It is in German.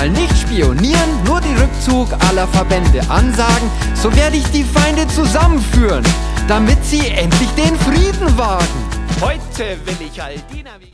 mal nicht spionieren, nur den Rückzug aller Verbände ansagen. So werde ich die Feinde zusammenführen, damit sie endlich den Frieden wagen. Heute will ich all die